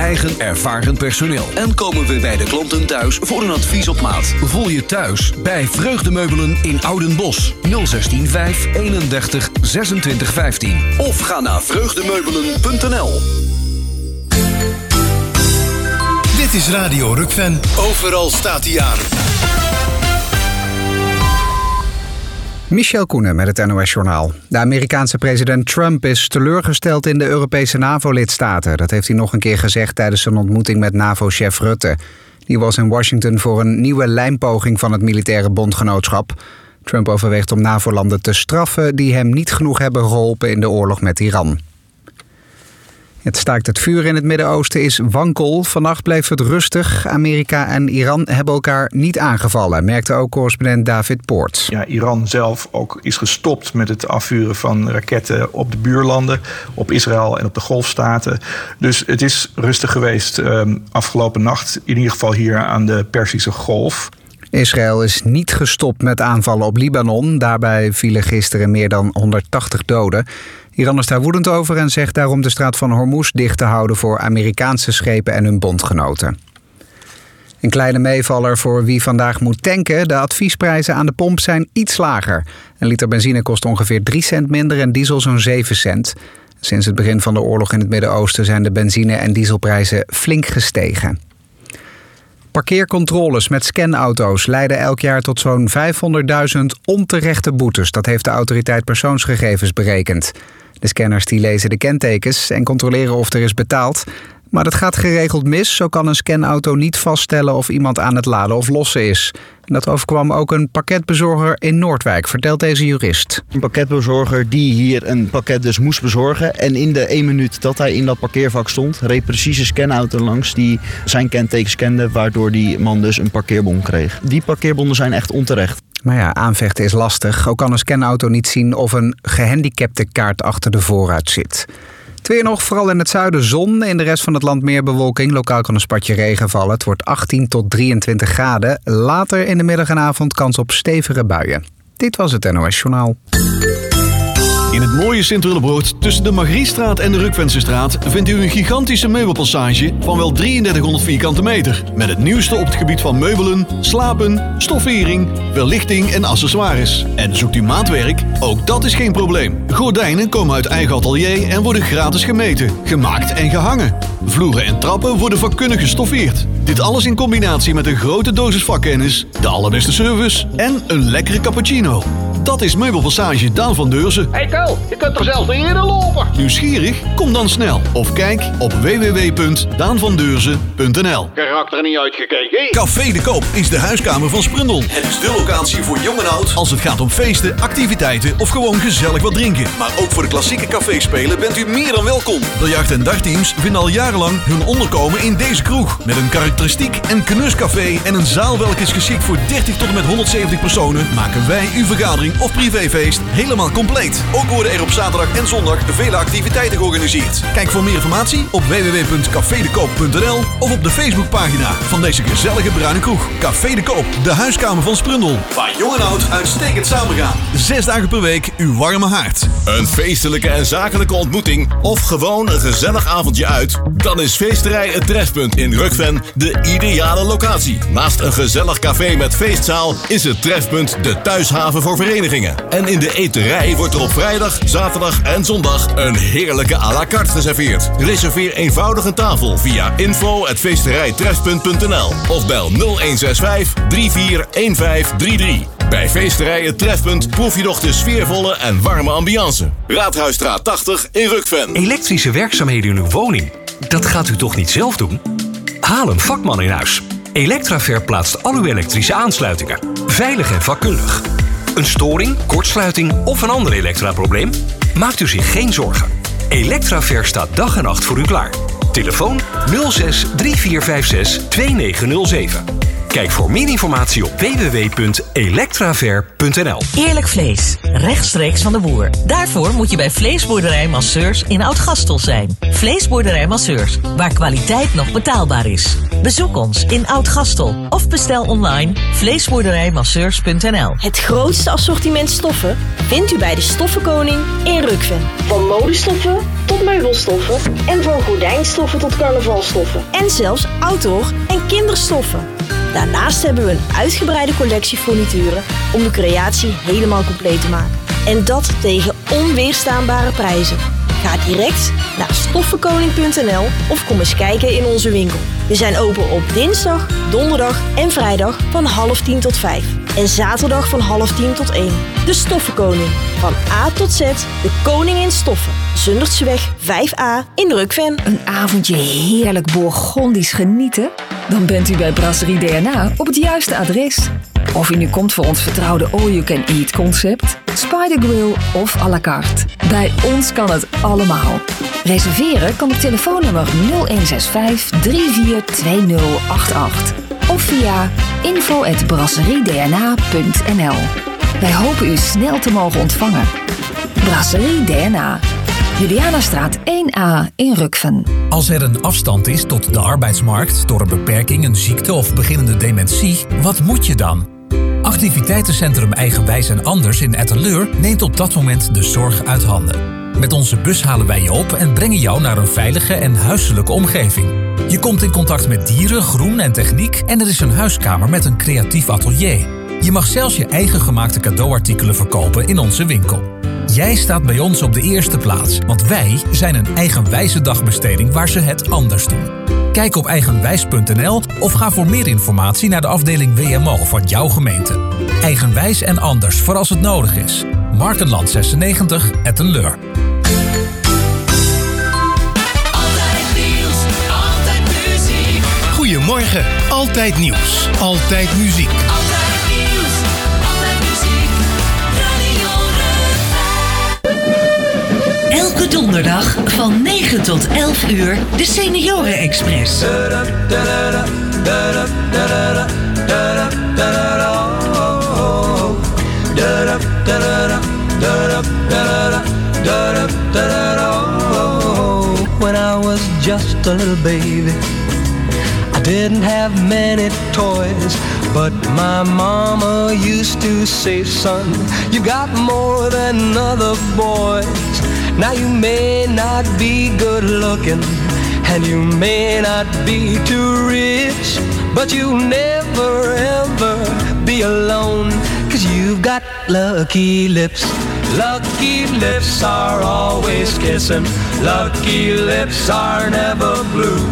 eigen ervaren personeel. En komen we bij de klanten thuis voor een advies op maat. Voel je thuis bij Vreugdemeubelen in Oudenbosch. 016 31 26 15. Of ga naar vreugdemeubelen.nl. Dit is Radio Rukven. Overal staat hij aan. Michel Koenen met het NOS-journaal. De Amerikaanse president Trump is teleurgesteld in de Europese NAVO-lidstaten. Dat heeft hij nog een keer gezegd tijdens zijn ontmoeting met NAVO-chef Rutte. Die was in Washington voor een nieuwe lijmpoging van het militaire bondgenootschap. Trump overweegt om NAVO-landen te straffen die hem niet genoeg hebben geholpen in de oorlog met Iran. Het staakt het vuur in het Midden-Oosten is wankel. Vannacht bleef het rustig. Amerika en Iran hebben elkaar niet aangevallen, merkte ook correspondent David Poort. Ja, Iran zelf ook is gestopt met het afvuren van raketten op de buurlanden, op Israël en op de Golfstaten. Dus het is rustig geweest afgelopen nacht, in ieder geval hier aan de Perzische Golf. Israël is niet gestopt met aanvallen op Libanon. Daarbij vielen gisteren meer dan 180 doden. Iran is daar woedend over en zegt daarom de straat van Hormuz dicht te houden voor Amerikaanse schepen en hun bondgenoten. Een kleine meevaller voor wie vandaag moet tanken. De adviesprijzen aan de pomp zijn iets lager. Een liter benzine kost ongeveer 3 cent minder en diesel zo'n 7 cent. Sinds het begin van de oorlog in het Midden-Oosten zijn de benzine- en dieselprijzen flink gestegen. Parkeercontroles met scanauto's leiden elk jaar tot zo'n 500.000 onterechte boetes. Dat heeft de autoriteit persoonsgegevens berekend. De scanners die lezen de kentekens en controleren of er is betaald. Maar dat gaat geregeld mis. Zo kan een scanauto niet vaststellen of iemand aan het laden of lossen is. En dat overkwam ook een pakketbezorger in Noordwijk, vertelt deze jurist. Een pakketbezorger die hier een pakket dus moest bezorgen. En in de 1 minuut dat hij in dat parkeervak stond, reed precies een scanauto langs die zijn kenteken scande, waardoor die man dus een parkeerbon kreeg. Die parkeerbonnen zijn echt onterecht. Maar ja, aanvechten is lastig. Ook kan een scanauto niet zien of een gehandicapte kaart achter de voorruit zit. Het weer nog, vooral in het zuiden zon. In de rest van het land meer bewolking. Lokaal kan een spatje regen vallen. Het wordt 18 tot 23 graden. Later in de middag en avond kans op stevige buien. Dit was het NOS Journaal. In het mooie Sint-Willebroord tussen de Margriestraat en de Rukvensestraat vindt u een gigantische meubelpassage van wel 3300 vierkante meter. Met het nieuwste op het gebied van meubelen, slapen, stoffering, verlichting en accessoires. En zoekt u maatwerk? Ook dat is geen probleem. Gordijnen komen uit eigen atelier en worden gratis gemeten, gemaakt en gehangen. Vloeren en trappen worden vakkundig gestoffeerd. Dit alles in combinatie met een grote dosis vakkennis, de allerbeste service en een lekkere cappuccino. Dat is Meubelpassage Daan van Deurzen. Hey Kel, je kunt er zelfs niet eerder lopen. Nieuwsgierig? Kom dan snel. Of kijk op www.daanvandeurzen.nl. Karakter niet uitgekeken. Café de Koop is de huiskamer van Sprundel. Het is de locatie voor jong en oud als het gaat om feesten, activiteiten of gewoon gezellig wat drinken. Maar ook voor de klassieke caféspelen bent u meer dan welkom. Biljart- en dartteams vinden al jarenlang hun onderkomen in deze kroeg. Met een karakteristiek en knuscafé en een zaal welke is geschikt voor 30 tot en met 170 personen, maken wij uw vergadering of privéfeest helemaal compleet. Ook worden er op zaterdag en zondag vele activiteiten georganiseerd. Kijk voor meer informatie op www.cafedekoop.nl of op de Facebookpagina van deze gezellige bruine kroeg. Café de Koop, de huiskamer van Sprundel. Waar jong en oud uitstekend samengaan. 6 dagen per week uw warme haard. Een feestelijke en zakelijke ontmoeting of gewoon een gezellig avondje uit? Dan is Feesterij Het Trefpunt in Rukven de ideale locatie. Naast een gezellig café met feestzaal is het Trefpunt de thuishaven voor verenigingen. En in de eterij wordt er op vrijdag, zaterdag en zondag een heerlijke à la carte geserveerd. Reserveer eenvoudig een tafel via info@feesterijtrefpunt.nl of bel 0165 341533. Bij Feesterij Het Trefpunt proef je nog de sfeervolle en warme ambiance. Raadhuisstraat 80 in Rukven. Elektrische werkzaamheden in uw woning? Dat gaat u toch niet zelf doen? Haal een vakman in huis. Electraver plaatst al uw elektrische aansluitingen. Veilig en vakkundig. Een storing, kortsluiting of een ander elektraprobleem? Maakt u zich geen zorgen. Electraver staat dag en nacht voor u klaar. Telefoon 06 3456 2907. Kijk voor meer informatie op www.electraver.nl. Eerlijk vlees, rechtstreeks van de boer. Daarvoor moet je bij Vleesboerderij Masseurs in Oud-Gastel zijn. Vleesboerderij Masseurs, waar kwaliteit nog betaalbaar is. Bezoek ons in Oud-Gastel of bestel online vleesboerderijmasseurs.nl. Het grootste assortiment stoffen vindt u bij de Stoffenkoning in Rukven. Van modestoffen tot meubelstoffen en van gordijnstoffen tot carnavalstoffen. En zelfs outdoor- en kinderstoffen. Daarnaast hebben we een uitgebreide collectie furnituren om de creatie helemaal compleet te maken. En dat tegen onweerstaanbare prijzen. Ga direct naar stoffenkoning.nl of kom eens kijken in onze winkel. We zijn open op dinsdag, donderdag en vrijdag van 9:30 tot 5. En zaterdag van 9:30 tot 1. De Stoffenkoning. Van A tot Z, de koning in stoffen. Zundertseweg 5A in Rukven. Een avondje heerlijk Bourgondisch genieten? Dan bent u bij Brasserie DNA op het juiste adres. Of u nu komt voor ons vertrouwde all-you-can-eat concept, Spider Grill of à la carte. Bij ons kan het allemaal. Reserveren kan op telefoonnummer 0165 342088 of via info@brasseriedna.nl. Wij hopen u snel te mogen ontvangen. Brasserie DNA. Julianastraat 1A in Rukven. Als er een afstand is tot de arbeidsmarkt door een beperking, een ziekte of beginnende dementie, wat moet je dan? Activiteitencentrum Eigenwijs en Anders in Etteleur neemt op dat moment de zorg uit handen. Met onze bus halen wij je op en brengen jou naar een veilige en huiselijke omgeving. Je komt in contact met dieren, groen en techniek en er is een huiskamer met een creatief atelier. Je mag zelfs je eigen gemaakte cadeauartikelen verkopen in onze winkel. Jij staat bij ons op de eerste plaats, want wij zijn een eigenwijze dagbesteding waar ze het anders doen. Kijk op eigenwijs.nl of ga voor meer informatie naar de afdeling WMO van jouw gemeente. Eigenwijs en Anders voor als het nodig is. Markenland 96, Etteleur. Altijd nieuws, altijd muziek. Goedemorgen, altijd nieuws, altijd muziek. Altijd nieuws, altijd muziek. Radio Rukven. Elke donderdag van 9 tot 11 uur de Senioren Express. When I was just a little baby, I didn't have many toys, but my mama used to say, son, you got more than other boys. Now you may not be good looking, and you may not be too rich, but you'll never ever be alone, 'cause you've got lucky lips. Lucky lips are always kissing. Lucky lips are never blue.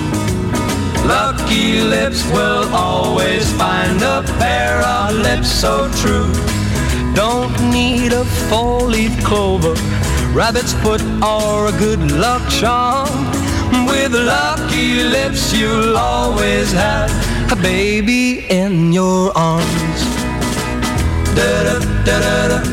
Lucky lips will always find a pair of lips so true. Don't need a four-leaf clover, rabbit's foot or a good luck charm. With lucky lips you'll always have a baby in your arms. Da-da-da-da-da.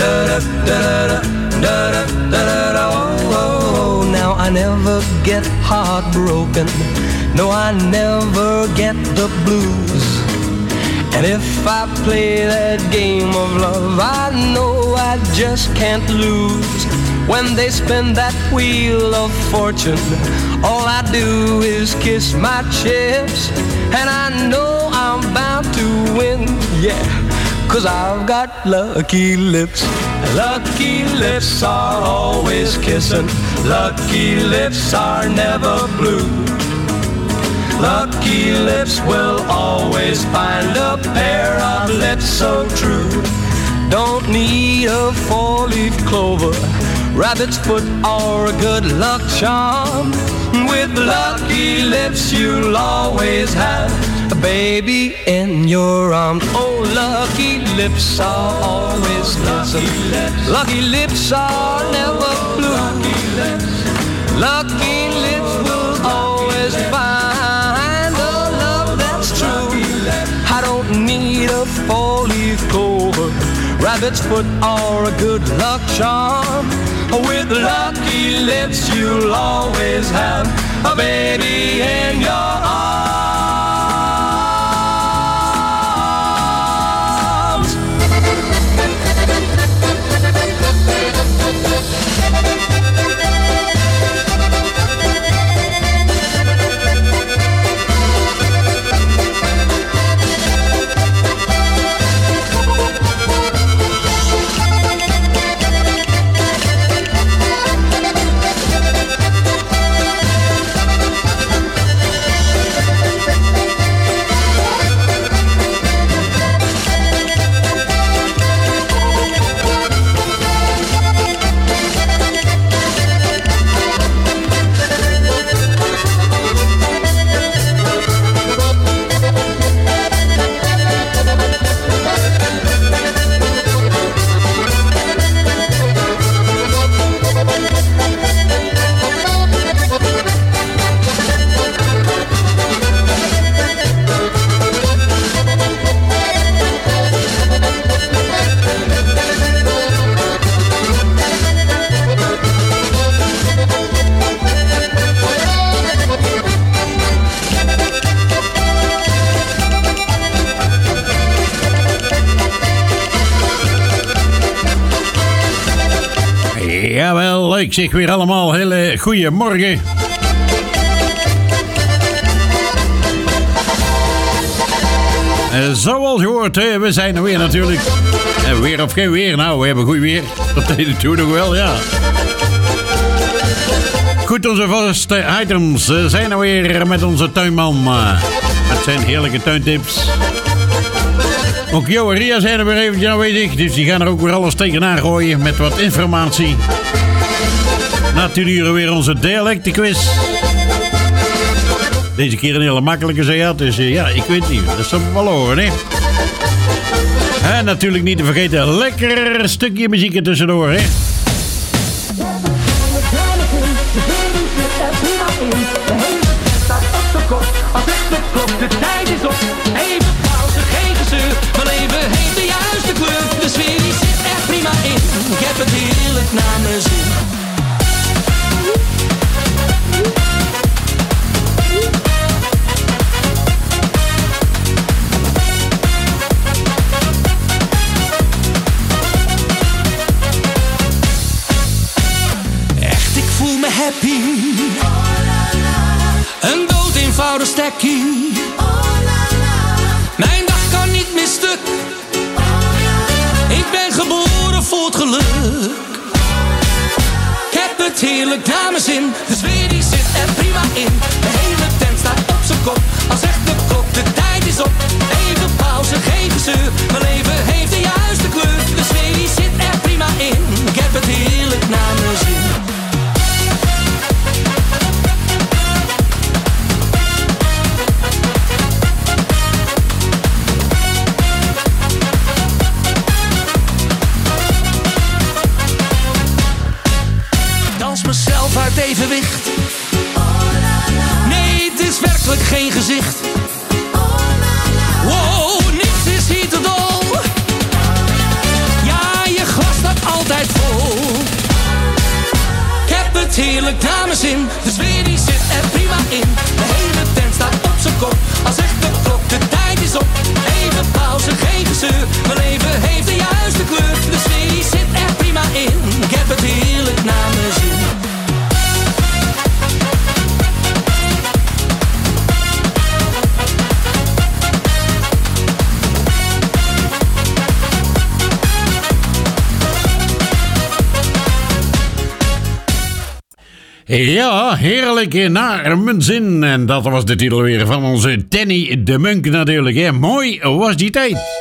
Oh, now I never get heartbroken. No, I never get the blues. And if I play that game of love, I know I just can't lose. When they spin that wheel of fortune, all I do is kiss my chips, and I know I'm bound to win, yeah, 'cause I've got lucky lips. Lucky lips are always kissing. Lucky lips are never blue. Lucky lips will always find a pair of lips so true. Don't need a four-leaf clover, rabbit's foot or a good luck charm. With lucky lips you'll always have a baby in your arms. Oh, lucky lips are always kissing. Lucky lips are never blue. Lucky lips will always find a love that's true. I don't need a four-leaf clover, rabbit's foot or a good luck charm. With lucky lips you'll always have a baby in your arms. Ik zeg weer allemaal hele goeie morgen. Zoals je hoort, we zijn er weer natuurlijk. Weer of geen weer? Nou, we hebben goed weer. Dat deed het toen nog wel, ja. Goed, onze vaste items zijn er weer met onze tuinman. Met zijn heerlijke tuintips. Ook Jo en Ria zijn er weer eventjes aanwezig. Dus die gaan er ook weer alles tegenaan gooien met wat informatie. Na 10 uur weer onze dialectenquiz. Deze keer een hele makkelijke zeeat. Dus ja, ik weet niet. Dat zal wel horen, hè. En natuurlijk niet te vergeten, een lekker stukje muziek er tussendoor, hè. De tijd is op, even pauze, geen gezeur. Mijn leven heeft de juiste kleur. De sfeer die zit er prima in. Ik heb het heerlijk naar mijn zin. Echt, ik voel me happy. Een dood eenvoudig stekkie. Mijn dag kan niet meer stuk. Ik ben geboren voor het geluk. Ik heb het heerlijk naar mijn zin. De sfeer die zit er prima in. De hele tent staat op zijn kop. Als echt de kop, de tijd is op. Even pauze, geen gezeur. Mijn leven heeft de juiste kleur. De sfeer die zit er prima in. Ik heb het heerlijk naar mijn zin. Mezelf uit evenwicht. Nee, het is werkelijk geen gezicht. Wow, niets is hier te dol. Ja, je glas staat altijd vol. Ik heb het heerlijk naar mijn zin. De sfeer die zit er prima in. De hele tent staat op zijn kop. Als echt de klok, de tijd is op. Even pauze, geen gezeur. Mijn leven heeft de juiste kleur. De sfeer die zit er prima in. Ik heb het heerlijk naar mijn zin. Ja, heerlijk naar mijn zin. En dat was de titel weer van onze Danny de Munk natuurlijk. Hè. Mooi was die tijd.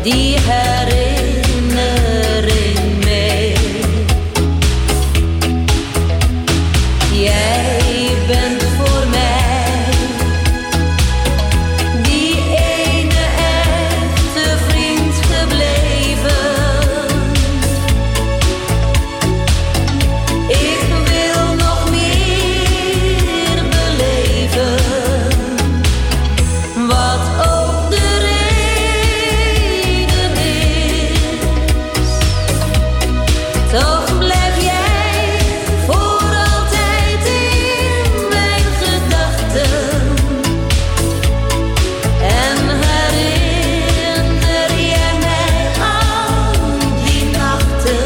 die herinnering mee. Jij bent voor mij die ene echte vriend gebleven. Ik wil nog meer beleven, wat ook de reden is. Toch blijf jij voor altijd in mijn gedachten. En herinner jij mij aan die nachten.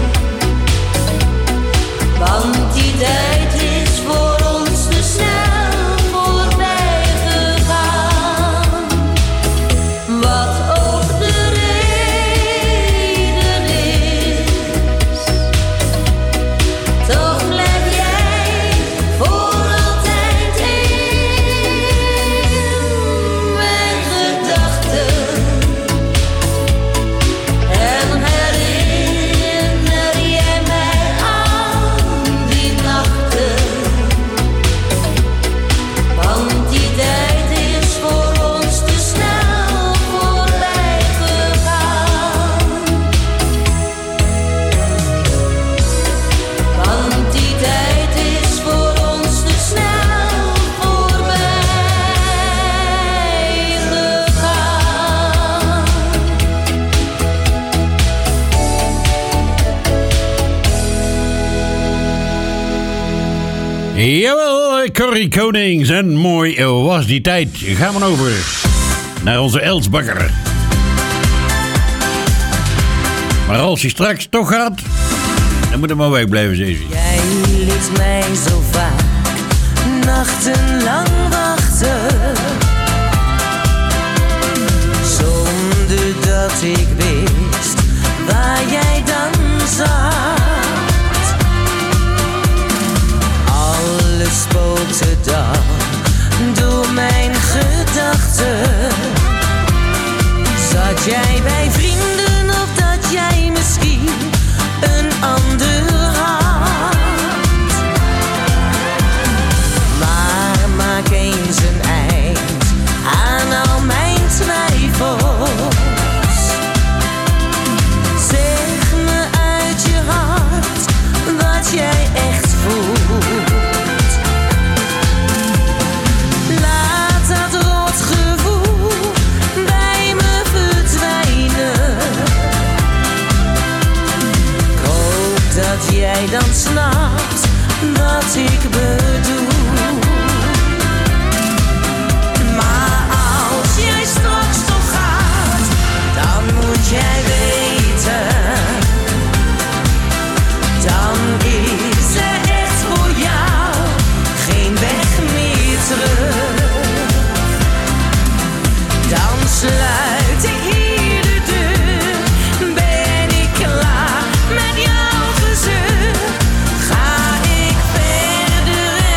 Want die tijd is voor ons te snel voorbij gegaan. Wat ook de reden is. Toch blijf jij voor altijd in mijn gedachten. En herinner jij mij aan die nachten. Want die tijd is voor ons te snel voorbij gegaan. Want die tijd is voor ons te snel voorbij gegaan. Jawel, Corrie Konings en mooi was die tijd. Gaan we over naar onze Elsbakker. Maar als hij straks toch gaat, dan moet hij maar wegblijven, Zezi. Jij liet mij zo vaak nachtenlang wachten, zonder dat ik wist waar jij dan zat. Alles spookte dan door mijn gedachten. Zat jij bij vrienden of dat jij misschien een ander had? Maar maak eens een eind aan al mijn twijfels. Zeg me uit je hart wat jij echt voelt. Laat dat rotgevoel bij me verdwijnen. Ik hoop dat jij dan snapt wat ik bedoel. Maar als jij straks toch gaat, dan moet jij weten, dan is er echt voor jou geen weg meer terug. Dan sluit ik hier de deur, ben ik klaar met jouw gezeur. Ga ik verder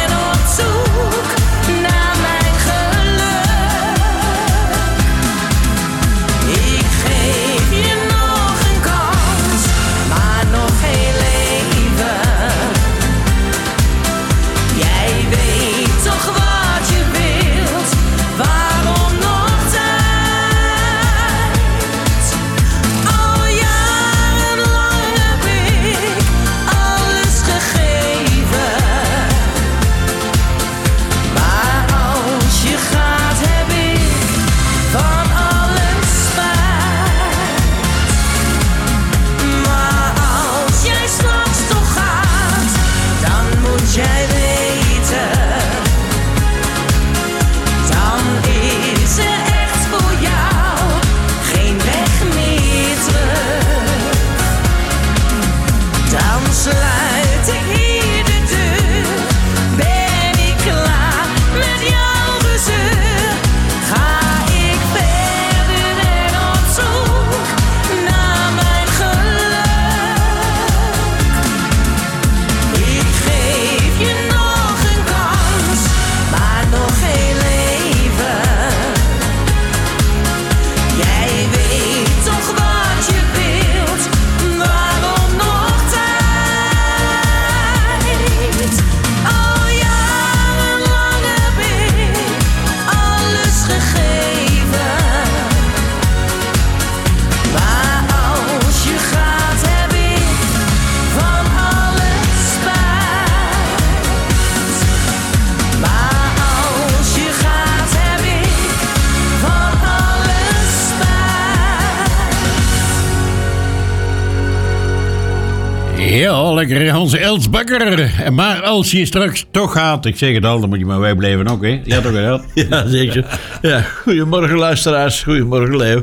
Ja, lekker onze Els Bakker. Maar als je straks toch gaat, ik zeg het al, dan moet je maar wij blijven ook, hè? Ja, toch wel? Ja, zeker. Ja, goedemorgen luisteraars, goedemorgen Leo.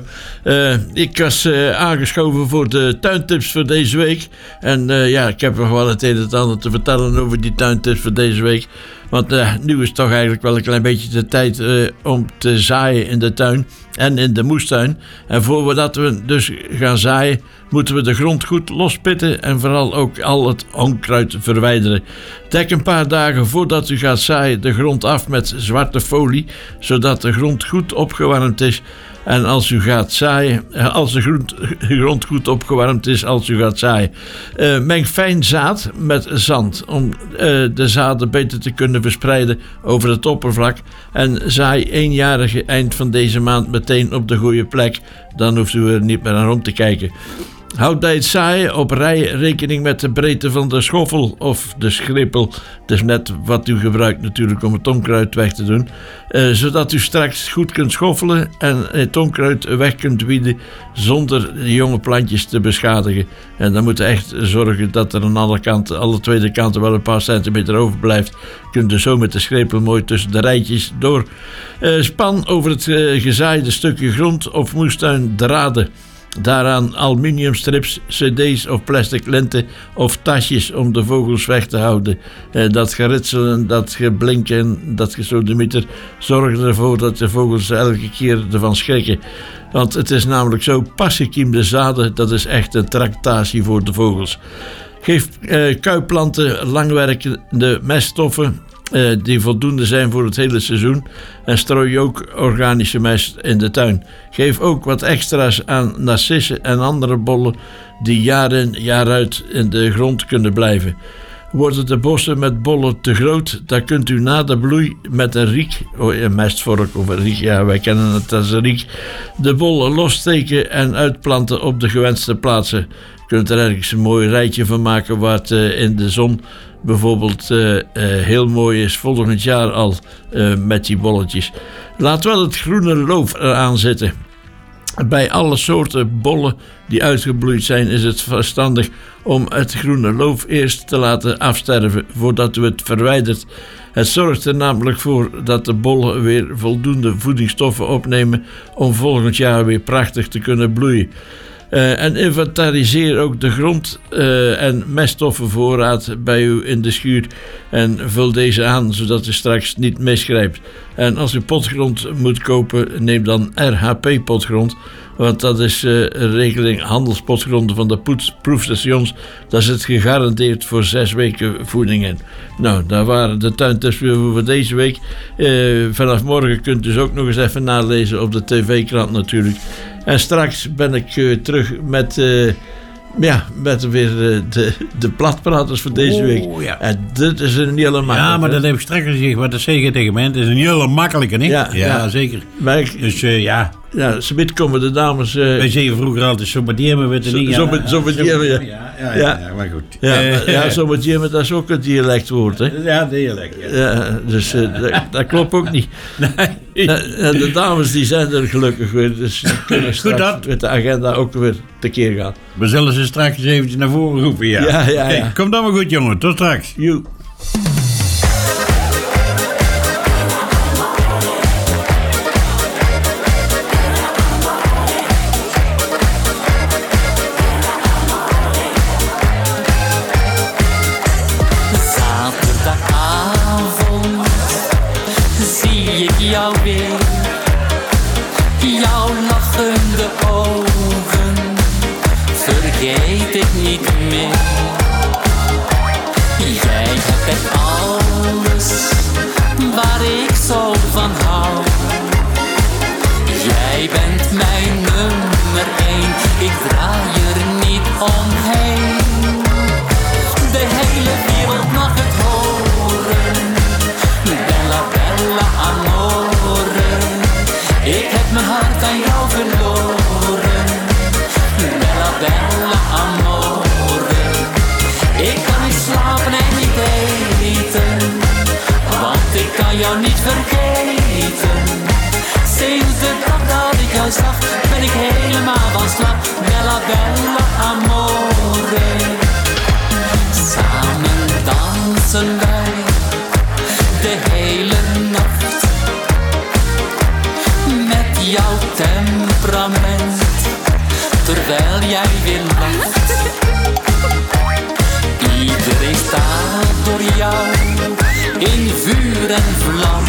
Ik was aangeschoven voor de tuintips voor deze week. En ik heb nog wel het een en het ander te vertellen over die tuintips voor deze week. Want nu is toch eigenlijk wel een klein beetje de tijd om te zaaien in de tuin en in de moestuin. En voordat we dus gaan zaaien, moeten we de grond goed lospitten en vooral ook al het onkruid verwijderen. Dek een paar dagen voordat u gaat zaaien de grond af met zwarte folie, zodat de grond goed opgewarmd is. En als u gaat zaaien, als de grond goed opgewarmd is als u gaat zaaien. Meng fijn zaad met zand om de zaden beter te kunnen verspreiden over het oppervlak. En zaai eenjarige eind van deze maand meteen op de goede plek. Dan hoeft u er niet meer naar om te kijken. Houd bij het zaaien op rij rekening met de breedte van de schoffel of de schrippel. Dus net wat u gebruikt natuurlijk om het onkruid weg te doen. Zodat u straks goed kunt schoffelen en het onkruid weg kunt wieden zonder de jonge plantjes te beschadigen. En dan moet u echt zorgen dat er aan alle twee kanten wel een paar centimeter overblijft. Kunt u zo met de schrippel mooi tussen de rijtjes door. Span over het gezaaide stukje grond of moestuin draden. Daaraan aluminiumstrips, cd's of plastic linten of tasjes om de vogels weg te houden. Dat geritselen, dat geblinken, dat gesodemieter zorgen ervoor dat de vogels elke keer ervan schrikken. Want het is namelijk zo, pasgekiemde zaden, dat is echt een tractatie voor de vogels. Geef kuipplanten langwerkende meststoffen die voldoende zijn voor het hele seizoen. En strooi ook organische mest in de tuin. Geef ook wat extra's aan narcissen en andere bollen die jaar in jaar uit in de grond kunnen blijven. Worden de bossen met bollen te groot, dan kunt u na de bloei met een riek, een mestvork of een riek, ja wij kennen het als een riek, de bollen lossteken en uitplanten op de gewenste plaatsen. Je kunt er ergens een mooi rijtje van maken waar het in de zon bijvoorbeeld heel mooi is volgend jaar al met die bolletjes. Laat wel het groene loof eraan zitten. Bij alle soorten bollen die uitgebloeid zijn is het verstandig om het groene loof eerst te laten afsterven voordat u het verwijdert. Het zorgt er namelijk voor dat de bollen weer voldoende voedingsstoffen opnemen om volgend jaar weer prachtig te kunnen bloeien. En inventariseer ook de grond en meststoffenvoorraad bij u in de schuur en vul deze aan zodat u straks niet misgrijpt. En als u potgrond moet kopen, neem dan RHP-potgrond, want dat is een regeling handelspotgronden van de proefstations. Daar zit gegarandeerd voor 6 weken voeding in. Nou, daar waren de tuintips weer voor deze week. Vanaf morgen kunt u dus ook nog eens even nalezen op de tv-krant natuurlijk. En straks ben ik terug met weer de platpraters voor deze week. Ja. En dit is een hele makkelijke. Ja, maar dat heb ik straks gezegd. Wat dat zeg je tegen mij? Het is een hele makkelijke, hè? Ja, zeker. Dus ja, zometeen komen de dames... Wij zeggen vroeger altijd sommetier, maar weet je niet. Sommetier, ja, maar goed. Sommetier, maar dat is ook een dialectwoord, hè? Ja, dialect, ja. Dus dat klopt ook niet. Nee. En de dames die zijn er gelukkig weer, dus die kunnen straks met de agenda ook weer tekeer gaan. We zullen ze straks eens eventjes naar voren roepen, ja. Ja. Kom dan maar goed, jongen. Tot straks. Joe. Jou weer, jouw lachende ogen, vergeet ik niet meer. Jij hebt echt alles waar ik zo van hou. Jij bent mijn nummer 1, ik draai er niet omheen. De hele wereld mag het horen, bella bella amore. Ik heb mijn hart aan jou verloren, bella bella amore. Ik kan niet slapen en niet eten, want ik kan jou niet vergeten. Sinds de dag dat ik jou zag, ben ik helemaal van slag, bella bella amore. terwijl jij weer lacht. Iedereen staat door jou in vuur en vlam.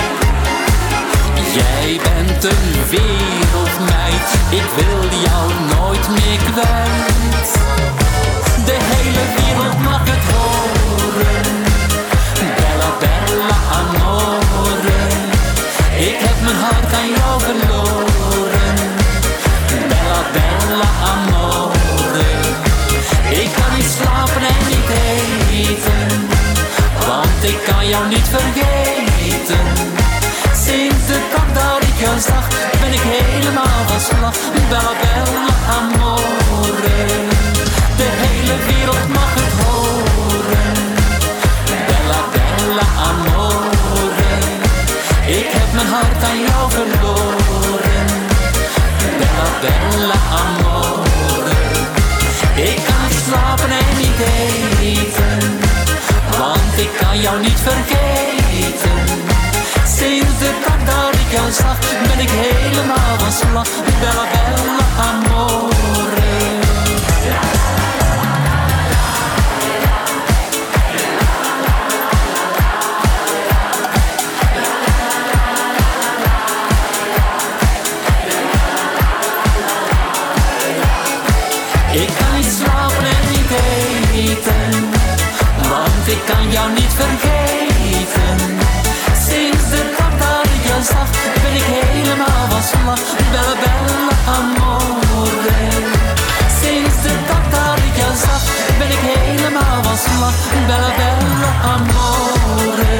Jij bent een wereldmeid, ik wil jou nooit meer kwijt. De hele wereld mag het horen, bella bella amore. Ik heb mijn hart aan jou verloren, bella bella amore. Ik kan niet slapen en niet eten, want ik kan jou niet vergeten. Sinds de dag dat ik jou zag, ben ik helemaal van slag. Bella bella amore. De hele wereld mag het horen, bella bella amore. Ik heb mijn hart aan jou verloren, bella bella amore. Ik kan niet slapen en niet eten, want ik kan jou niet vergeten. Sinds de dag dat ik jou zag, ben ik helemaal van slag. Bella bella amore. Ik kan niet slapen en niet eten, want ik kan jou niet vergeten. Sinds de dag dat ik jou zag, ben ik helemaal van slag. Bella bella amore. Sinds de dag dat ik jou zag, ben ik helemaal van slag. Bella bella amore.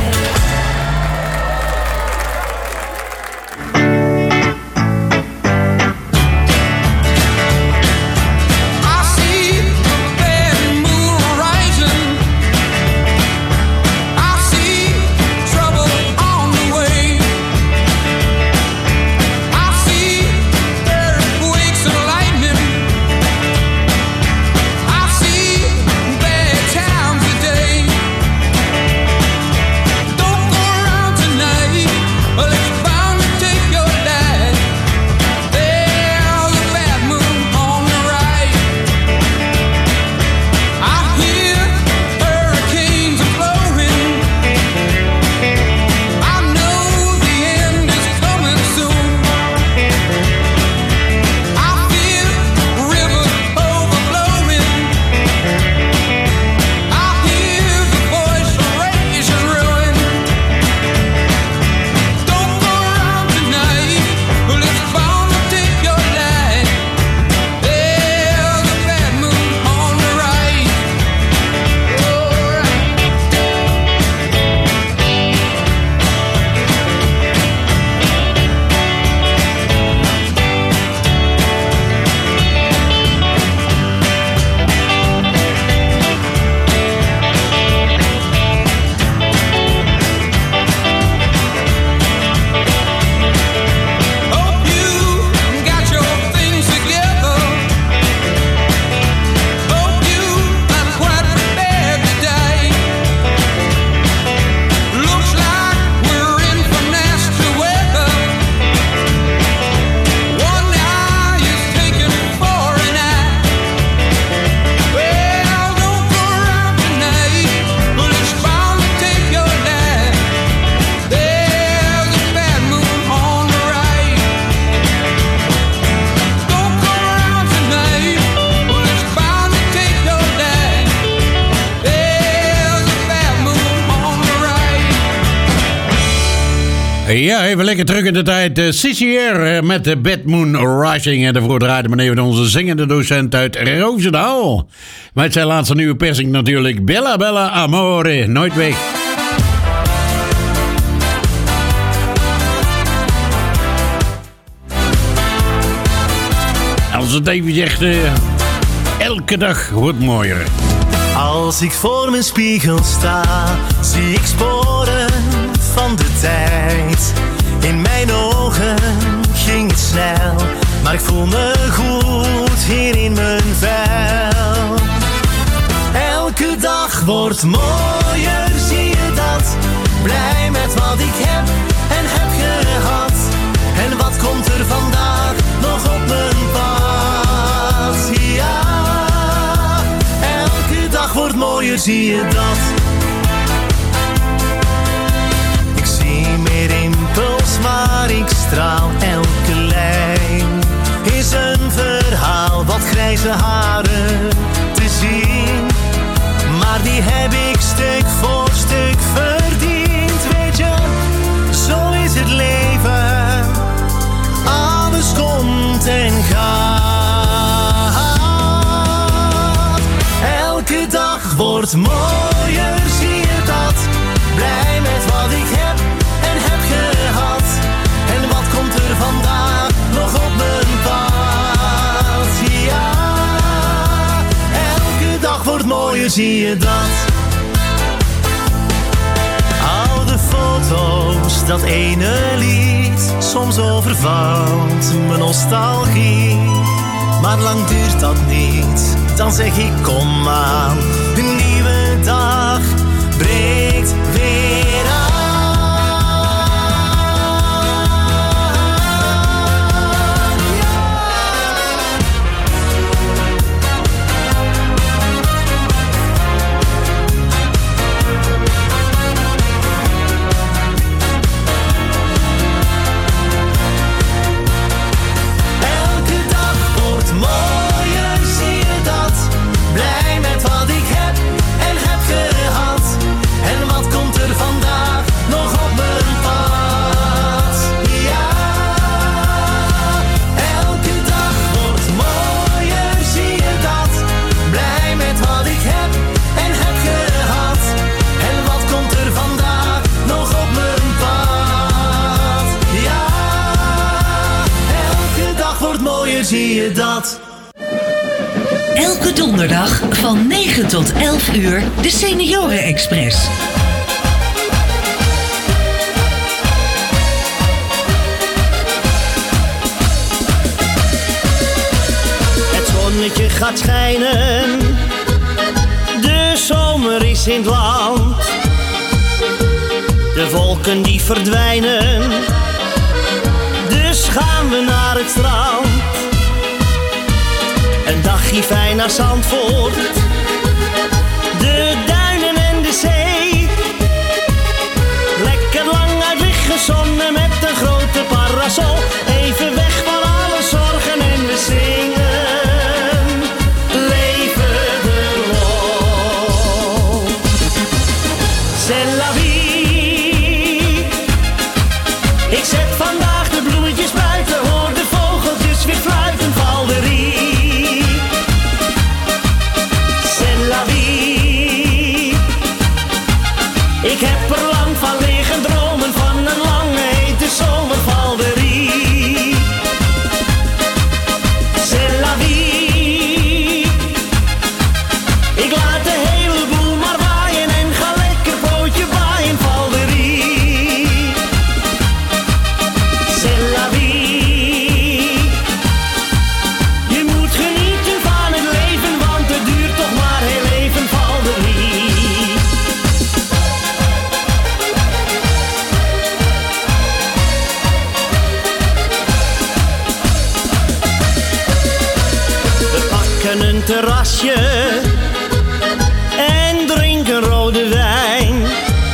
Ja, even lekker terug in de tijd. CCR met de Bad Moon Rising. En daarvoor draaide men even onze zingende docent uit Roosendaal. Met zijn laatste nieuwe persing natuurlijk. Bella Bella Amore. Nooit weg. Als het even zegt, elke dag wordt mooier. Als ik voor mijn spiegel sta, zie ik sporen van de tijd. In mijn ogen ging het snel, maar ik voel me goed hier in mijn vel. Elke dag wordt mooier, zie je dat? Blij met wat ik heb en heb gehad. En wat komt er vandaag nog op mijn pad? zie je dat. Ik zie meer rimpels, maar ik straal. Elke lijn is een verhaal. Wat grijze haren te zien, maar die heb ik stuk voor stuk verdiend. Weet je, zo is het leven. Alles komt en gaat. Elke dag wordt mooier, zie je dat. Blij met wat ik heb en heb gehad. En wat komt er vandaag nog op mijn pad? Ja, elke dag wordt mooier, zie je dat. Oude foto's, dat ene lied, soms overvalt mijn nostalgie. Maar lang duurt dat niet, dan zeg ik kom aan. Een nieuwe dag breekt weer aan. Zie je dat? Elke donderdag van 9 tot 11 uur de Senioren Express. Het zonnetje gaat schijnen, de zomer is in het land. De wolken die verdwijnen, dus gaan we naar het strand. Een dagje fijn naar Zandvoort, de duinen en de zee. Lekker lang uit liggen zonnen met een grote parasol. Even weg van alle zorgen en we zingen. Leven de lol. C'est la vie. Ik zet vandaag de bloemetjes buiten, hoor de vogeltjes weer fluiten, Valderie. Ik heb er lang van liggen dromen, van een lange hete zomervalderie. C'est la vie. Ik laat de hele boel maar waaien en ga lekker pootje baaien, valderie. C'est la vie. Je moet genieten van het leven, want het duurt toch maar heel even, valderie. Een terrasje en drinken rode wijn.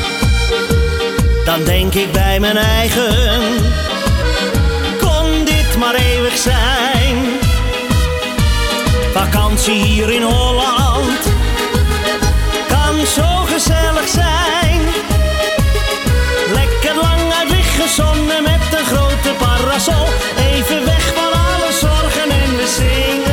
Dan denk ik bij mijn eigen, kon dit maar eeuwig zijn. Vakantie hier in Holland kan zo gezellig zijn. Lekker lang uit liggen zonnen met een grote parasol. Even weg van alle zorgen en we zingen.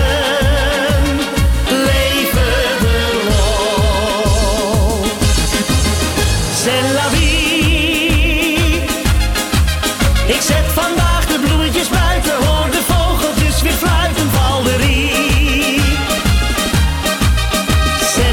Ik zet vandaag de bloemetjes buiten, hoor de vogeltjes weer fluiten, Valderie.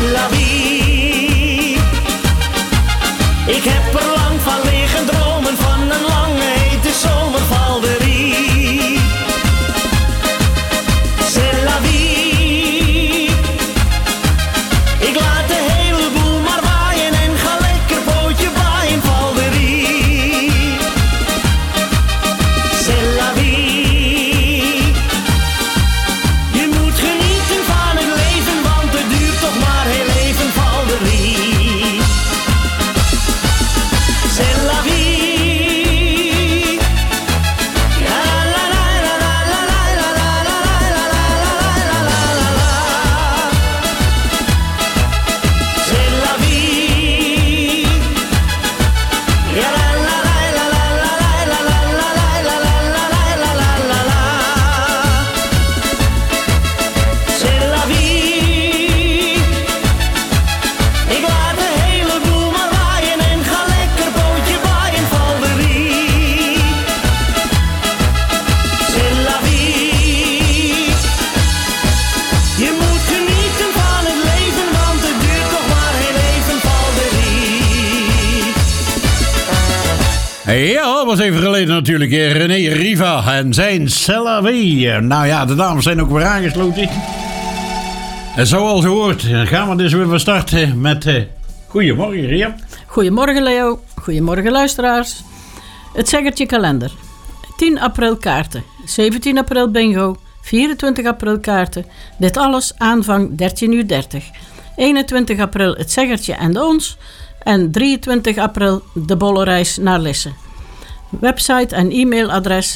Ja, dat was even geleden natuurlijk. René Riva en zijn Cellavé. Nou ja, de dames zijn ook weer aangesloten. En zoals gehoord gaan we dus weer van start met... Goedemorgen, Ria. Goedemorgen, Leo. Goedemorgen, luisteraars. Het zeggertje kalender. 10 april kaarten. 17 april bingo. 24 april kaarten. Dit alles aanvang 13:30. 21 april het zeggertje en de ons. En 23 april de bollereis naar Lisse. Website en e-mailadres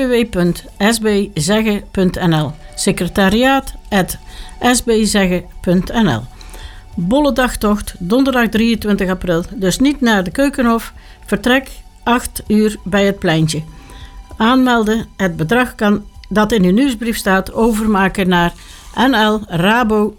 www.sbzeggen.nl. secretariaat@sbzeggen.nl. Bolledagtocht donderdag 23 april. Dus niet naar de Keukenhof. Vertrek 8 uur bij het pleintje. Aanmelden. Het bedrag kan dat in uw nieuwsbrief staat overmaken naar NL Rabo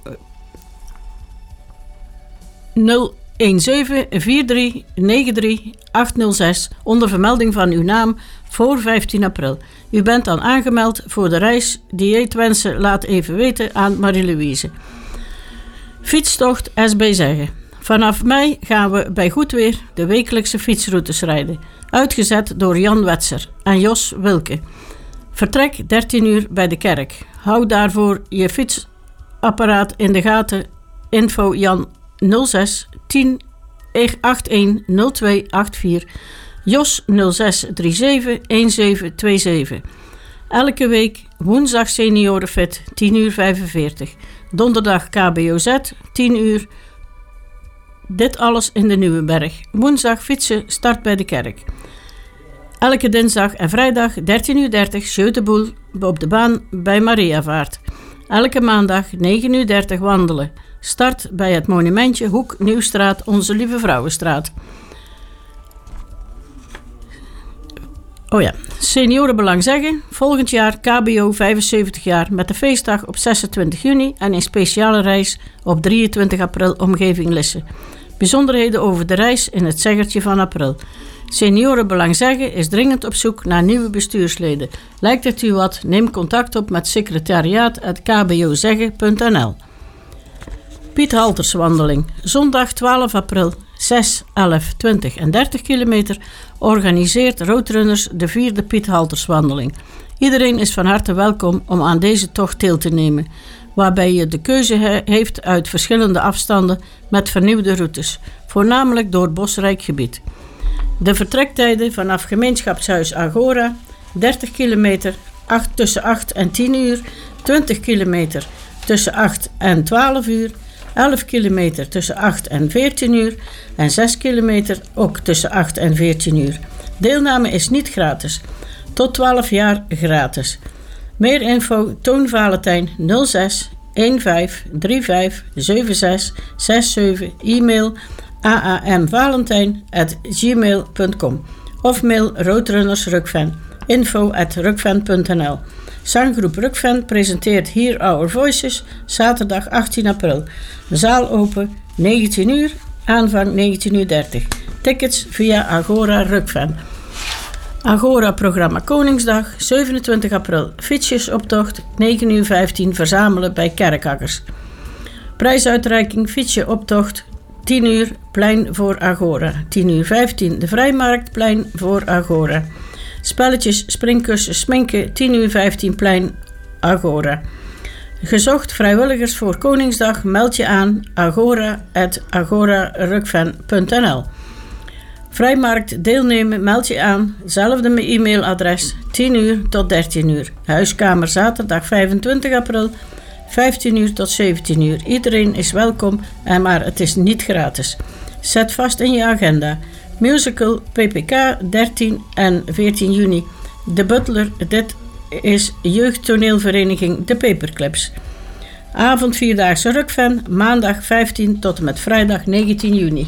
0174393 onder vermelding van uw naam voor 15 april. U bent dan aangemeld voor de reis. Dieetwensen laat even weten aan Marie-Louise. Fietstocht SB Zeggen. Vanaf mei gaan we bij goed weer de wekelijkse fietsroutes rijden. Uitgezet door Jan Wetser en Jos Wilke. Vertrek 13 uur bij de kerk. Hou daarvoor je fietsapparaat in de gaten. Info Jan 06 10 81 02 84. Jos 06 37 1727. Elke week woensdag seniorenfit 10:45. Donderdag KBOZ 10 uur. Dit alles in de Nieuwenberg. Woensdag fietsen start bij de kerk. Elke dinsdag en vrijdag 13:30 Sjöteboel op de baan bij Mariavaart. Elke maandag 9:30 wandelen. Start bij het monumentje Hoek Nieuwstraat, Onze Lieve Vrouwenstraat. Oh ja, seniorenbelang zeggen. Volgend jaar KBO 75 jaar met de feestdag op 26 juni en een speciale reis op 23 april omgeving Lisse. Bijzonderheden over de reis in het zeggertje van april. Seniorenbelang zeggen is dringend op zoek naar nieuwe bestuursleden. Lijkt het u wat? Neem contact op met secretariaat@kbozeggen.nl. Piet Halterswandeling. Zondag 12 april 6, 11, 20 en 30 kilometer organiseert Roadrunners de 4e Piet Halterswandeling. Iedereen is van harte welkom om aan deze tocht deel te nemen, waarbij je de keuze heeft uit verschillende afstanden met vernieuwde routes, voornamelijk door bosrijk gebied. De vertrektijden vanaf gemeenschapshuis Agora, 30 kilometer tussen 8 en 10 uur, 20 kilometer tussen 8 en 12 uur, 11 kilometer tussen 8 en 14 uur en 6 kilometer ook tussen 8 en 14 uur. Deelname is niet gratis. Tot 12 jaar gratis. Meer info Toon Valentijn 06 15 35 76 67 e-mail aamvalentijn@gmail.com of mail Roadrunners Rukven info@rukven.nl. Zanggroep Rukven presenteert Hear Our Voices zaterdag 18 april. Zaal open 19 uur, aanvang 19:30. Tickets via Agora Rukven. Agora-programma Koningsdag 27 april. Fietsjesoptocht 9:15 verzamelen bij Kerkakkers. Prijsuitreiking fietsjeoptocht 10 uur plein voor Agora. 10:15 de Vrijmarktplein voor Agora. Spelletjes, springkussen, sminken 10:15 plein Agora. Gezocht vrijwilligers voor Koningsdag, meld je aan agora@agorarukven.nl. Vrijmarkt deelnemen, meld je aan, zelfde e-mailadres, 10 uur tot 13 uur. Huiskamer zaterdag 25 april, 15 uur tot 17 uur. Iedereen is welkom, maar het is niet gratis. Zet vast in je agenda. Musical PPK 13 en 14 juni. De Butler, dit is jeugdtoneelvereniging De Paperclips. Avond 4-daagse Rukven, maandag 15 tot en met vrijdag 19 juni.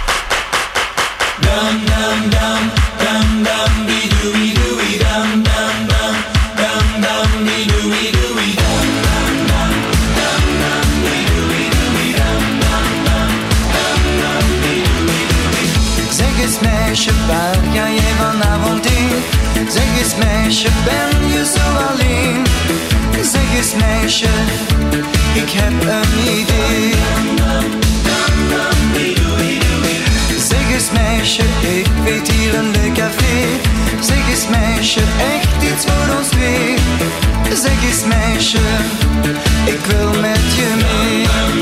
Dum dum dum dum dum be dooey dooey dum dum dum dum dum be dooey dooey dum dum dum dum dum be dooey dooey dum dum dum dum dum be dooey dooey. Zeg eens meisje, waar ga jij vanavond heen? Zeg eens meisje, ben je zo alleen? Zeg eens meisje, ik heb een idee. Zeg eens meisje, ik weet hier een leuk café. Zeg eens meisje, echt iets voor ons twee. Zeg eens meisje, ik wil met je mee.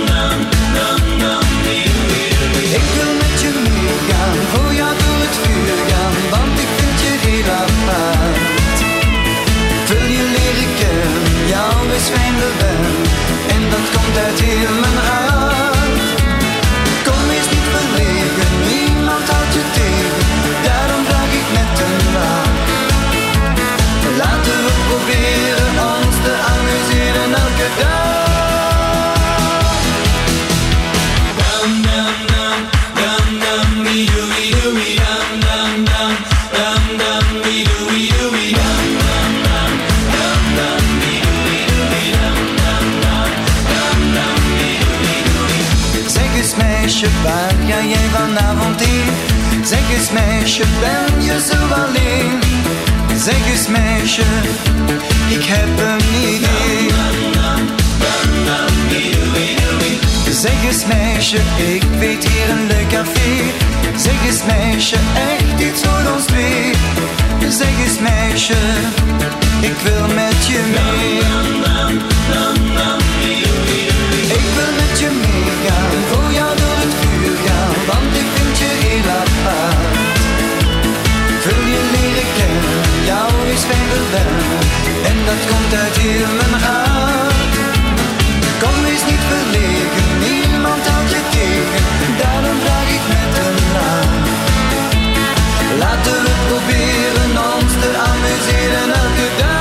Ik wil met je meegaan, voor jou door het vuur gaan, want ik vind je heel apart. Ik wil je leren kennen, jou is fijn de ben, en dat komt uit heel mijn hart. Kom eens niet verlegen, niemand houdt je tegen, daarom vraag ik net een vraag. Laten we proberen ons te amuseren elke dag. Meisje, waar ga jij vanavond heen? Zeg eens meisje, ben je zo alleen? Zeg eens meisje, ik heb een idee. Zeg eens meisje, ik weet hier een leuk café. Zeg eens meisje, echt iets voor ons twee. Zeg eens meisje, ik wil met je mee. Ik wil met je meegaan, voor jou door het vuur gaan, want ik vind je heel apart. Ik wil je leren kennen, jou is fijn de ben, en dat komt uit heel mijn hart. Kom eens niet verlegen, niemand houdt je tegen, daarom vraag ik met een naam. Laten we proberen ons te amuseren elke dag.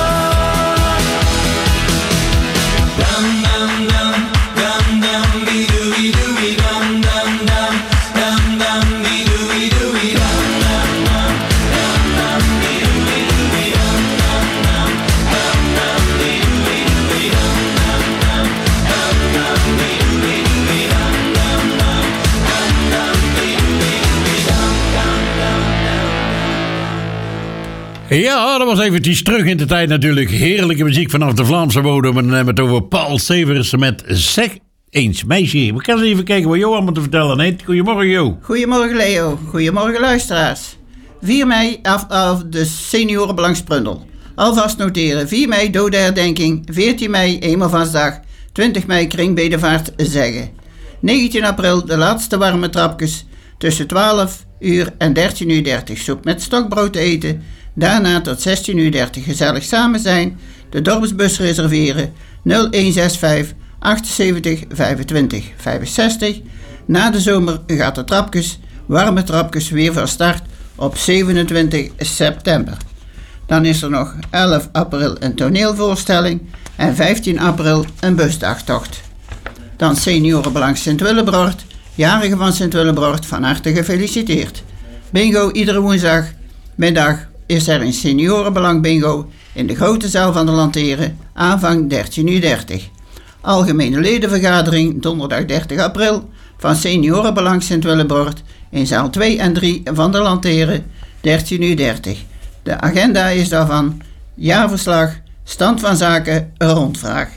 Ja, dat was eventjes terug in de tijd natuurlijk. Heerlijke muziek vanaf de Vlaamse bodem. En dan hebben we het over Paul Severs met Zeg eens meisje. We gaan eens even kijken wat Jo allemaal te vertellen heeft. Goedemorgen Jo. Goedemorgen Leo. Goedemorgen luisteraars. 4 mei af de Seniorenbelang Sprundel. Alvast noteren. 4 mei dodenherdenking. 14 mei Hemelvaartsdag. 20 mei kringbedevaart zeggen. 19 april de laatste warme trapjes. Tussen 12 uur en 13:30 uur soep met stokbrood eten. Daarna tot 16:30 uur gezellig samen zijn. De dorpsbus reserveren 0165 78 25 65. Na de zomer gaat de trapjes, warme trapjes, weer van start op 27 september. Dan is er nog 11 april een toneelvoorstelling en 15 april een busdagtocht. Dan Seniorenbelang Sint-Willebroord. Jarigen van Sint-Willebroord van harte gefeliciteerd. Bingo iedere woensdagmiddag is er een seniorenbelang bingo in de grote zaal van de Lanteren, aanvang 13:30 uur. Algemene ledenvergadering donderdag 30 april van Seniorenbelang Sint-Willebroord in zaal 2 en 3 van de Lanteren, 13:30 uur. De agenda is daarvan jaarverslag, stand van zaken, een rondvraag.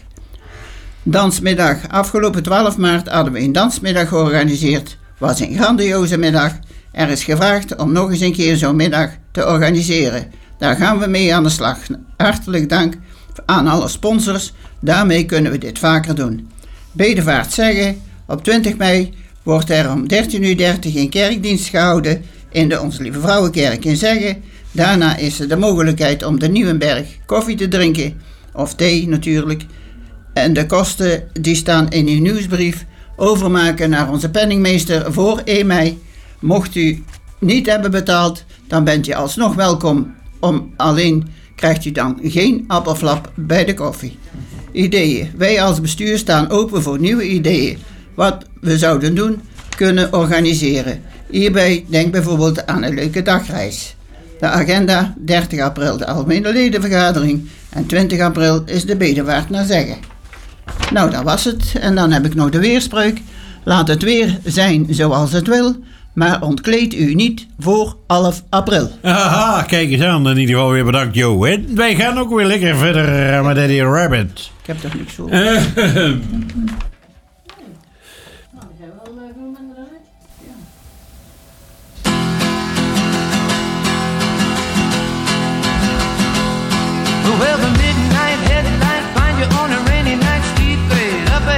Dansmiddag. Afgelopen 12 maart hadden we een dansmiddag georganiseerd. Was een grandioze middag. Er is gevraagd om nog eens een keer zo'n middag te organiseren. Daar gaan we mee aan de slag. Hartelijk dank aan alle sponsors. Daarmee kunnen we dit vaker doen. Bedevaart zeggen. Op 20 mei wordt er om 13:30 een kerkdienst gehouden in de Onze Lieve Vrouwenkerk in Zeggen. Daarna is er de mogelijkheid om de Nieuwenberg koffie te drinken. Of thee natuurlijk. En de kosten die staan in uw nieuwsbrief overmaken naar onze penningmeester voor 1 mei. Mocht u niet hebben betaald, dan bent u alsnog welkom. Alleen krijgt u dan geen appelflap bij de koffie. Ideeën. Wij als bestuur staan open voor nieuwe ideeën. Wat we zouden doen, kunnen organiseren. Hierbij denk bijvoorbeeld aan een leuke dagreis. De agenda, 30 april de algemene ledenvergadering en 20 april is de bedevaart naar Zeggen. Nou, dat was het. En dan heb ik nog de weerspreuk. Laat het weer zijn zoals het wil, maar ontkleed u niet voor 11 april. Haha, kijk eens aan. In ieder geval weer bedankt, Jo. En wij gaan ook weer lekker verder met Eddie Rabbit. Ik heb toch niks voor.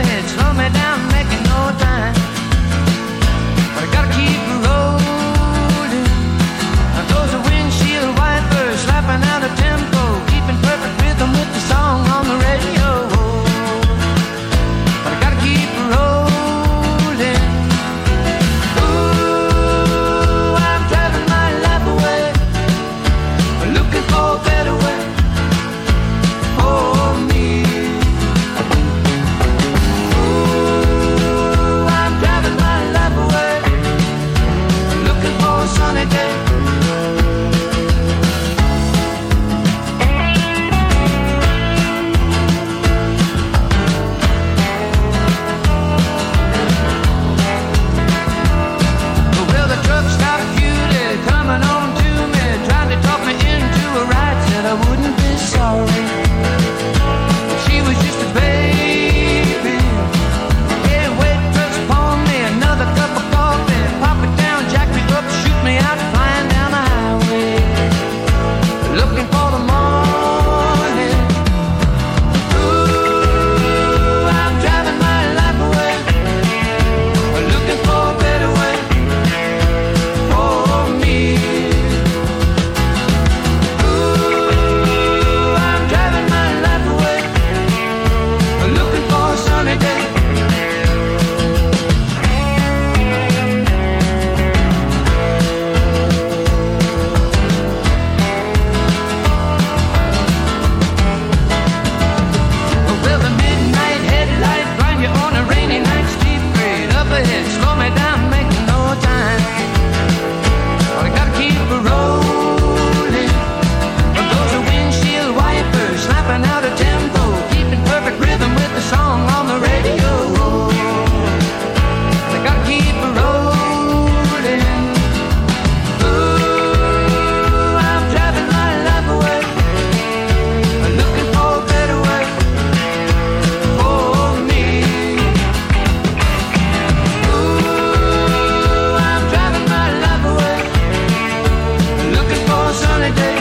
ahead, slow me down, making no time. But I gotta keep rolling. Those are windshield wipers slapping out a tempo, keeping perfect rhythm with the song on the radio. But I gotta keep rolling. Ooh, I'm driving my life away, looking for a better way for me. Ooh, I'm driving my life away, looking for a sunny day. Well, the truck stopped cutie coming on to me, trying to talk me into a ride, said I wouldn't be sorry. She was just a baby. Yeah, wait, trust upon me, another cup of coffee, pop it down, jack me up, shoot me out, flying down the highway, looking for the morning. Ooh, I'm driving my life away, looking for a better way for me. Ooh, I'm driving my life away, looking for a sunny day. Well, the midnight headlight blind you on a rainy night, steep grade up ahead, slow me down, making no time. But I gotta keep it rolling. But those are windshield wipers slapping out a tempo, keeping perfect rhythm with the song on the radio. I gotta keep it rolling. Ooh, I'm driving my life away, looking for a better way for me. Ooh, I'm driving my life away, looking for a sunny day.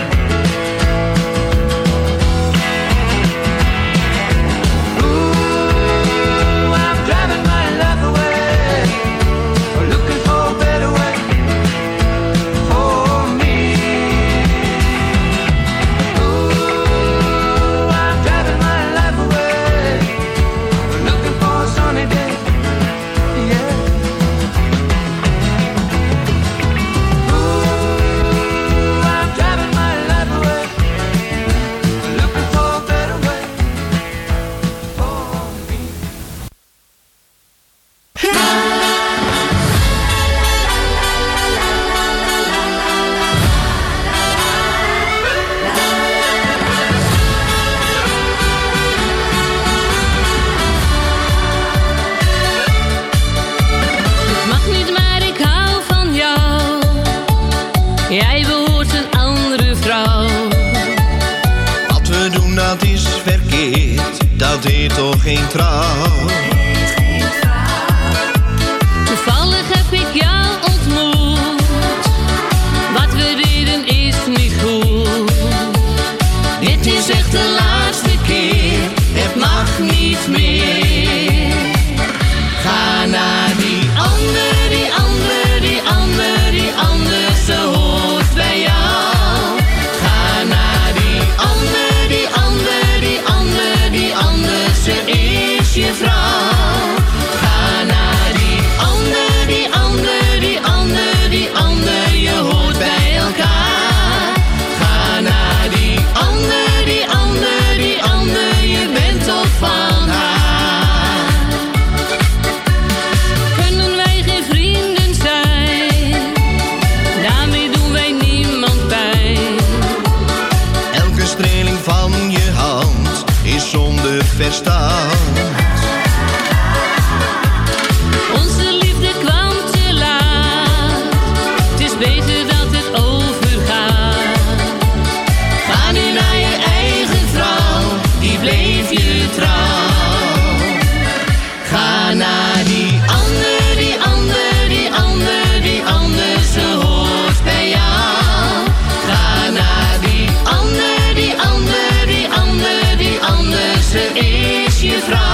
Ooh, I'm driving my life away, looking for a better way for me. Ooh, I'm driving my life away, looking for a sunny day. Yeah. Ooh, I'm driving my life away, looking for a better way for me. Het mag niet, maar ik hou van jou. Jij behoort een andere vrouw. Wat we doen, dat is verkeerd, dat heet toch geen trouw. Toevallig heb ik jou ontmoet. Wat we deden is niet goed. Dit is echt de laatste keer, het mag niet meer. Ga naar die ander, die ander, die ander, die ander, ze hoort bij jou. Ga naar die ander, die ander, die ander, die ander, ze is je vrouw. Ga naar die ander, die ander, die ander, die ander, je hoort bij elkaar. Ga naar die ander, die ander, die ander, je bent toch van haar. Kunnen wij geen vrienden zijn? Daarmee doen wij niemand pijn. Elke streling van je hand is zonder verstand. Onze liefde kwam te laat. Het is beter dat het overgaat. Ga nu naar je eigen vrouw, die bleef je trouw. Ga naar die ander, die ander, die ander, die ander, ze hoort bij jou. Ga naar die ander, die ander, die ander, die ander, ze is je vrouw.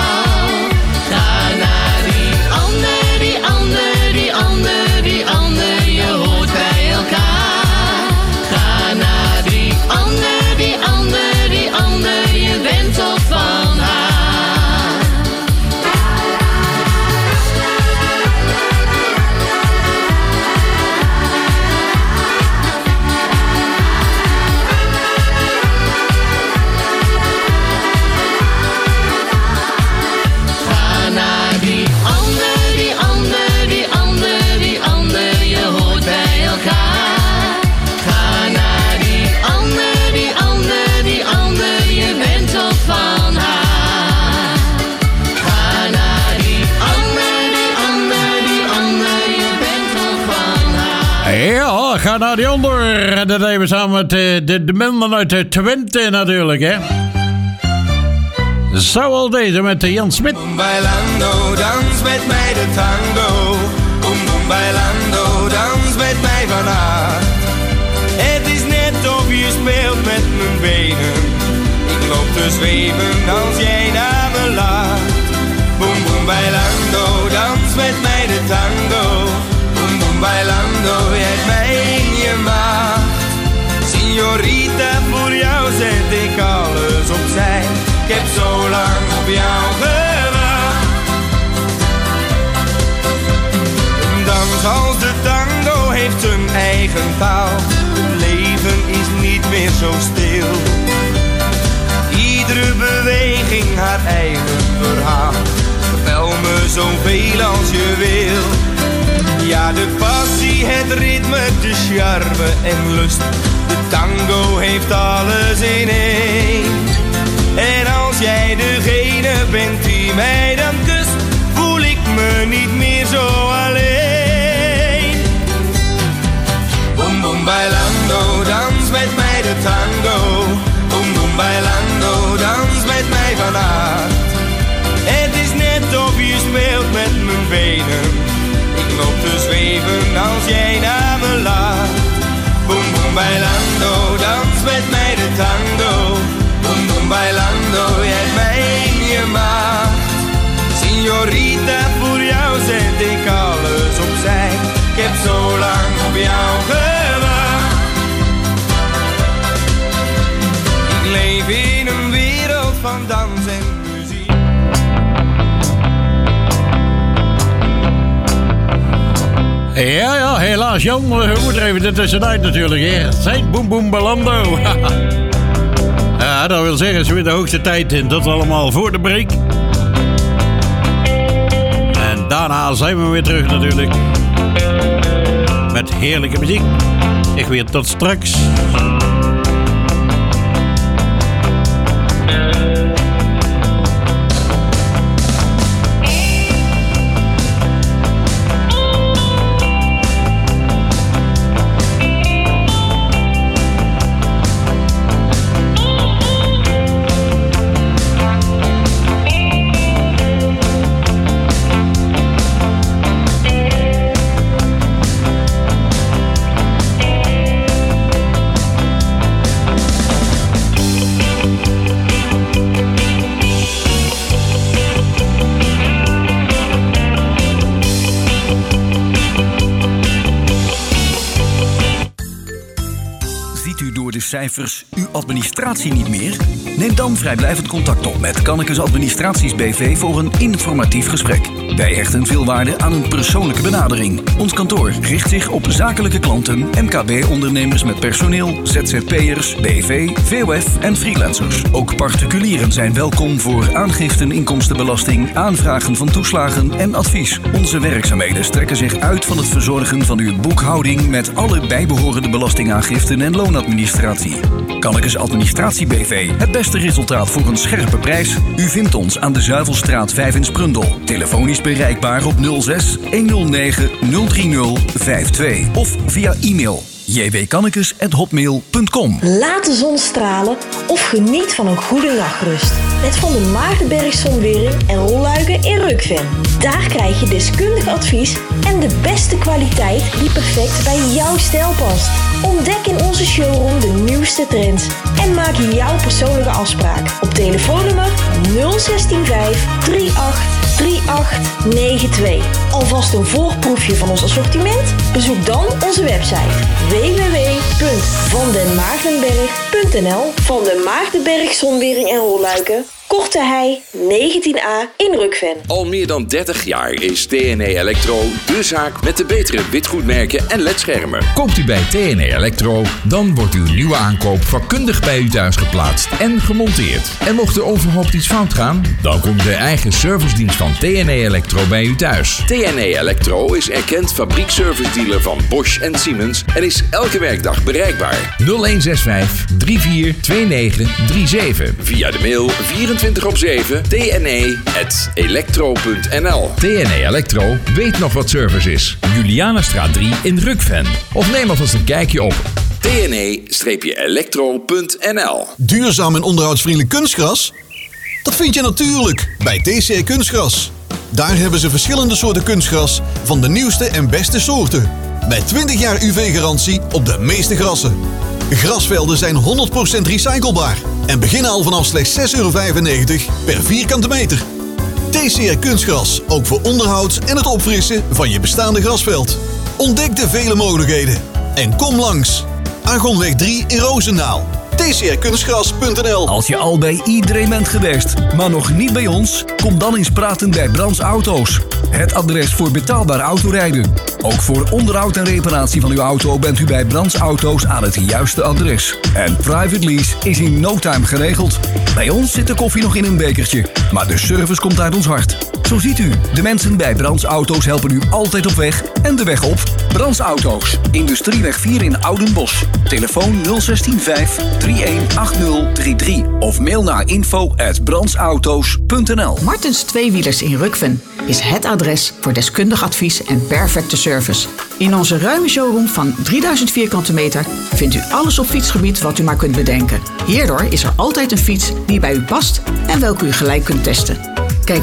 ga naar die onder. En dat hebben we samen met de mannen uit Twente natuurlijk, hè. Zo al deze met Jan Smit. Boom bailando, dans met mij de tango. Boom boom bailando, dans met mij vanavond. Het is net of je speelt met mijn benen. Ik loop te zweven als jij naar me laat. Boom boom bailando, dans met mij de tango. Boom boom bailando, jij hebt mij in je maag. Signorita, voor jou zet ik alles opzij. Ik heb zo lang op jou gewacht. Een dans als de tango heeft een eigen taal. Het leven is niet meer zo stil. Iedere beweging haar eigen verhaal. Vertel me zoveel als je wil. Ja, de passie, het ritme, de charme en lust. De tango heeft alles in één. En als jij degene bent die mij dan kust, voel ik me niet meer zo alleen. Boom boom bailando, dans met mij de tango. Boom boom bailando, dans met mij vanavond. Het is net of je speelt met mijn benen. Ik loop te zweven als jij naar me laat. Boom boom bailando, dans met mij de tango. Boom boom bailando, jij hebt mij in je macht. Signorita, voor jou zet ik alles opzij. Ik heb zo lang op jou gewacht. Ik leef in een wereld van dans en muziek. Ja, helaas Jan, we moeten er even ertussenuit natuurlijk, hè. Zijn boom boom bailando. Ja, dat wil zeggen, het is weer de hoogste tijd en dat allemaal voor de break. En daarna zijn we weer terug natuurlijk. Met heerlijke muziek. Ik weer tot straks. Cijfers uw administratie niet meer? Neem dan vrijblijvend contact op met Kannekes Administraties BV voor een informatief gesprek. Wij hechten veel waarde aan een persoonlijke benadering. Ons kantoor richt zich op zakelijke klanten, MKB-ondernemers met personeel, ZZP'ers, BV, VOF en freelancers. Ook particulieren zijn welkom voor aangiften inkomstenbelasting, aanvragen van toeslagen en advies. Onze werkzaamheden strekken zich uit van het verzorgen van uw boekhouding met alle bijbehorende belastingaangiften en loonadministratie. Kannekes Administratie BV. Het beste resultaat voor een scherpe prijs. U vindt ons aan de Zuivelstraat 5 in Sprundel. Telefonisch bereikbaar op 06 109 030 52 of via e-mail jwkannekes@hotmail.com. Laat de zon stralen of geniet van een goede nachtrust. Met Van der Maagdenberg Zonwering en rolluiken in Rukven. Daar krijg je deskundig advies en de beste kwaliteit die perfect bij jouw stijl past. Ontdek in onze showroom de nieuwste trends en maak jouw persoonlijke afspraak op telefoonnummer 0165 38 3892. Alvast een voorproefje van ons assortiment? Bezoek dan onze website www.vandenmaagdenberg.nl. Van den Maagdenberg Zonwering en Rolluiken, Korte Hei 19A in Rukven. Al meer dan 30 jaar is TNE Electro de zaak met de betere witgoedmerken en ledschermen. Koopt u bij TNE Electro, dan wordt uw nieuwe aankoop vakkundig bij u thuis geplaatst en gemonteerd. En mocht er onverhoopt iets fout gaan, dan komt de eigen servicedienst van TNE Electro bij u thuis. TNE Electro is erkend fabriekservice-dealer van Bosch en Siemens en is elke werkdag bereikbaar. 0165 342937. Via de mail 24/7 tne@electro.nl. TNE Electro weet nog wat service is. Julianastraat 3 in Rukven. Of neem alvast een kijkje op tne-electro.nl. Duurzaam en onderhoudsvriendelijk kunstgras? Dat vind je natuurlijk bij TCR Kunstgras. Daar hebben ze verschillende soorten kunstgras van de nieuwste en beste soorten. Met 20 jaar UV-garantie op de meeste grassen. Grasvelden zijn 100% recyclebaar en beginnen al vanaf slechts €6,95 per vierkante meter. TCR Kunstgras, ook voor onderhoud en het opfrissen van je bestaande grasveld. Ontdek de vele mogelijkheden en kom langs. Argonweg 3 in Roosendaal. tcrkunstgras.nl. Als je al bij iedereen bent geweest, maar nog niet bij ons, kom dan eens praten bij Brands Auto's. Het adres voor betaalbaar autorijden. Ook voor onderhoud en reparatie van uw auto bent u bij Brands Auto's aan het juiste adres. En private lease is in no time geregeld. Bij ons zit de koffie nog in een bekertje, maar de service komt uit ons hart. Zo ziet u, de mensen bij Brands Auto's helpen u altijd op weg en de weg op. Brands Auto's, Industrieweg 4 in Oudenbosch. Telefoon 016 318033 of mail naar info@brandsauto's.nl. Martens Tweewielers in Rukven is het adres voor deskundig advies en perfecte service. In onze ruime showroom van 3000 vierkante meter vindt u alles op fietsgebied wat u maar kunt bedenken. Hierdoor is er altijd een fiets die bij u past en welke u gelijk kunt testen.